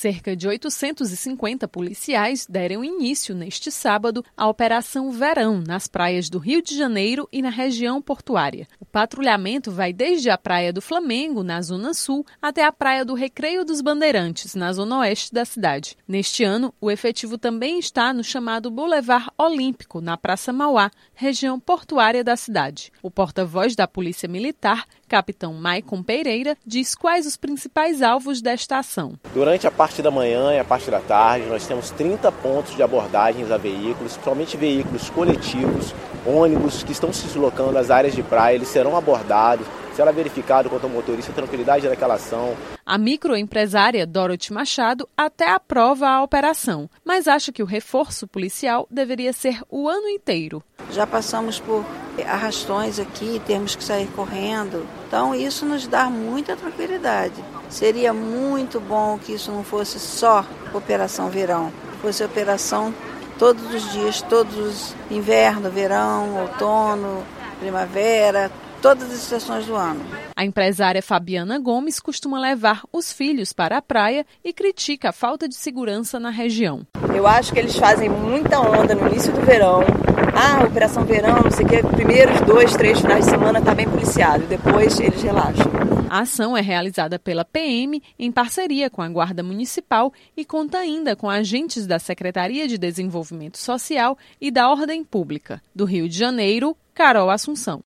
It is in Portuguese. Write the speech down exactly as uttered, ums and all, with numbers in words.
Cerca de oitocentos e cinquenta policiais deram início neste sábado à Operação Verão nas praias do Rio de Janeiro e na região portuária. O patrulhamento vai desde a Praia do Flamengo, na Zona Sul, até a Praia do Recreio dos Bandeirantes, na Zona Oeste da cidade. Neste ano, o efetivo também está no chamado Boulevard Olímpico, na Praça Mauá, região portuária da cidade. O porta-voz da Polícia Militar, capitão Maicon Pereira, diz quais os principais alvos desta ação. Durante a parte da manhã e a parte da tarde, nós temos trinta pontos de abordagens a veículos, principalmente veículos coletivos, ônibus que estão se deslocando às áreas de praia, eles serão abordados. Será verificado quanto ao motorista a tranquilidade daquela ação. A microempresária Dorothy Machado até aprova a operação, mas acha que o reforço policial deveria ser o ano inteiro. Já passamos por arrastões aqui, temos que sair correndo, então isso nos dá muita tranquilidade. Seria muito bom que isso não fosse só Operação Verão, fosse operação todos os dias, todos os inverno, verão, outono, primavera, todas as estações do ano. A empresária Fabiana Gomes costuma levar os filhos para a praia e critica a falta de segurança na região. Eu acho que eles fazem muita onda no início do verão. Ah, Operação Verão, não sei o que, primeiros dois, três finais de semana está bem policiado, depois eles relaxam. A ação é realizada pela P M em parceria com a Guarda Municipal e conta ainda com agentes da Secretaria de Desenvolvimento Social e da Ordem Pública. Do Rio de Janeiro, Carol Assunção.